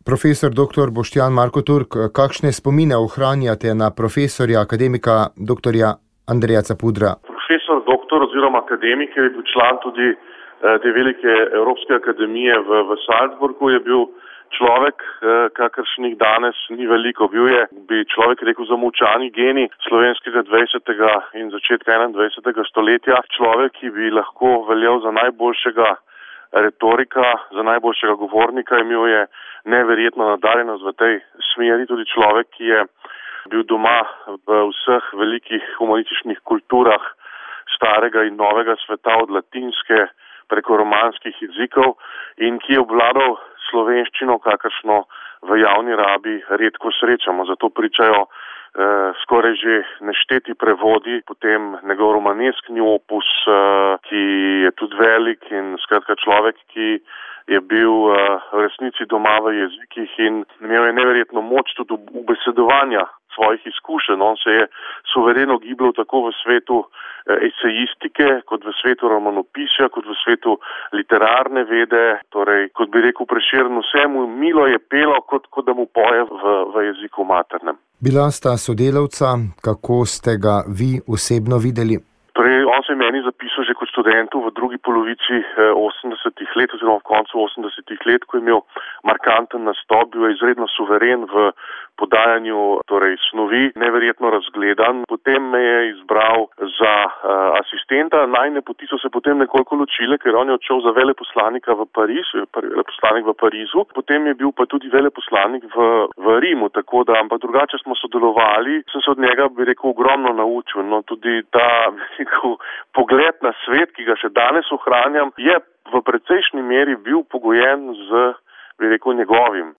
Profesor dr. Boštjan Marko Turk, kakšne spomine ohranjate na profesorja, akademika dr. Andreja Capudra? Profesor doktor oziroma akademik je bil član tudi te velike Evropske akademije v Salzburgu, je bil človek, kakršnih danes ni veliko. Bil je, bi človek rekel, zamolčani genij slovenskega 20. in začetka 21. stoletja. Človek, ki bi lahko veljal za najboljšega retorika, za najboljšega govornika. Imel je neverjetno nadarjenost v tej smeri. Tudi človek, ki je bil doma v vseh velikih humanističnih kulturah starega in novega sveta, od latinske preko romanskih jezikov, in ki je obvladal slovenščino, kakršno v javni rabi redko srečamo. Zato pričajo skoraj že nešteti prevodi, potem njegov romaneskni opus, ki je tudi velik, in skratka človek, ki je bil v resnici doma v jezikih in imel je neverjetno moč tudi ubesedovanja svojih izkušenj. On se je suvereno gibal tako v svetu esejistike, kot v svetu romanopisja, kot v svetu literarne vede. Torej, kot bi rekel Prešeren, vsemu milo je pelo, kot da mu poje v jeziku maternem. Bila sta sodelavca, kako ste ga vi osebno videli? Torej, on se je meni zapisal že kot študentu v drugi polovici 80-ih let oziroma v koncu 80-ih let, ko je imel markanten nastop, bil je izredno suveren v podajanju snovi, neverjetno razgledan. Potem me je izbral za asistenta. Najine poti so se potem nekoliko ločile, ker on je odšel za veleposlanika v Pariz, veleposlanik v Parizu. Potem je bil pa tudi veleposlanik v Rimu, tako da, ampak drugače smo sodelovali. Sem se od njega, bi rekel, ogromno naučil. No, tudi ta pogled na svet, ki ga še danes ohranjam, je v precejšnji meri bil pogojen z, bi rekel, njegovim.